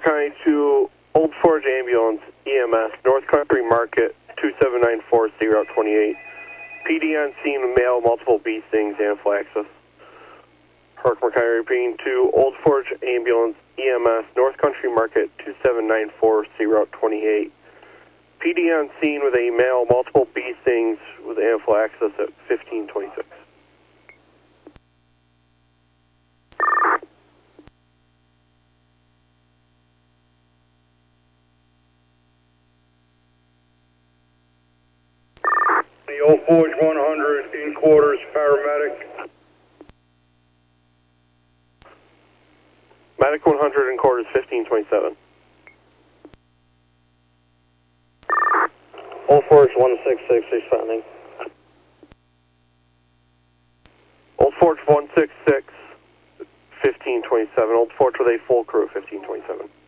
County to Old Forge Ambulance, EMS, North Country Market, 2794C, Route 28. PD on scene with male, multiple bee stings, anaphylaxis. Herkimer County repeating to Old Forge Ambulance, EMS, North Country Market, 2794C, Route 28. PD on scene with a male, multiple bee stings with anaphylaxis at 1526. The Old Forge 100 in quarters, paramedic. Medic 100 in quarters, 1527. Old Forge 166 responding. Old Forge 166, 1527. Old Forge with a full crew, 1527.